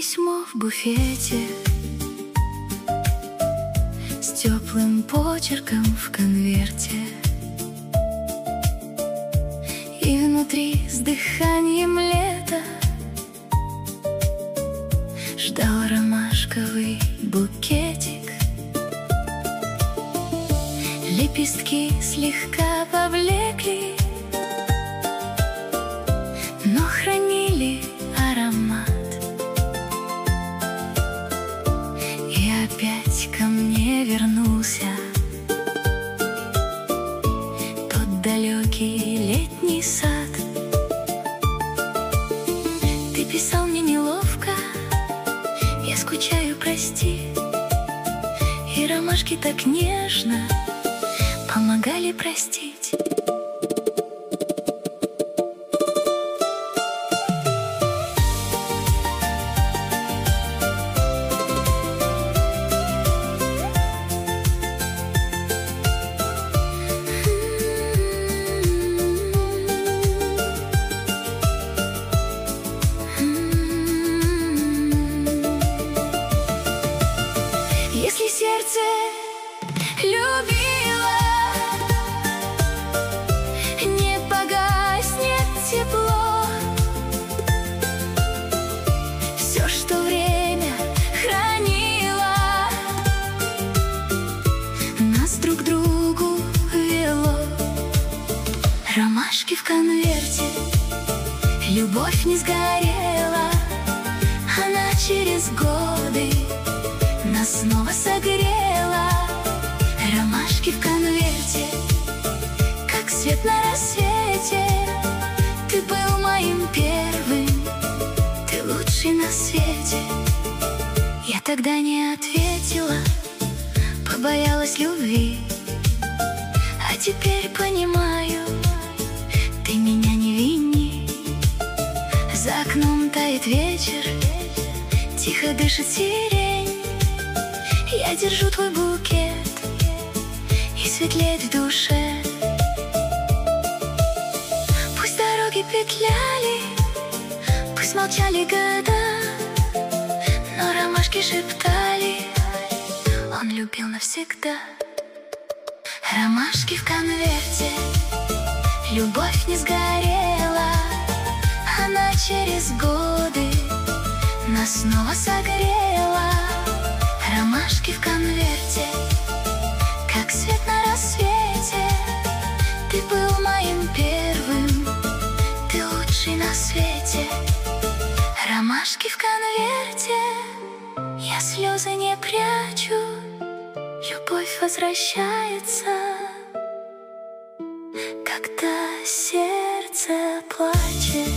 письмо в буфете с теплым почерком в конверте, и внутри с дыханием лета ждал ромашковый букетик. Лепестки слегка поблекли, но хранили аромат. И опять ко мне вернулся тот далекий летний сад. Ты писал мне неловко, я скучаю, прости. И ромашки так нежно помогали простить. Если сердце любило, не погаснет тепло. Все, что время хранило, нас друг к другу вело. Ромашки в конверте, любовь не сгорела, она через годы нас снова согрела. Ромашки в конверте, как свет на рассвете. Ты был моим первым, ты лучший на свете. Я тогда не ответила, побоялась любви, а теперь понимаю, ты меня не вини. За окном тает вечер, тихо дышит сирень. Я держу твой букет, и светлеет в душе. Пусть дороги петляли, пусть молчали года, но ромашки шептали, он любил навсегда. Ромашки в конверте, любовь не сгорела, она через годы нас снова согрела. Ромашки в конверте, как свет на рассвете. Ты был моим первым, ты лучший на свете. Ромашки в конверте, я слезы не прячу, любовь возвращается, когда сердце плачет.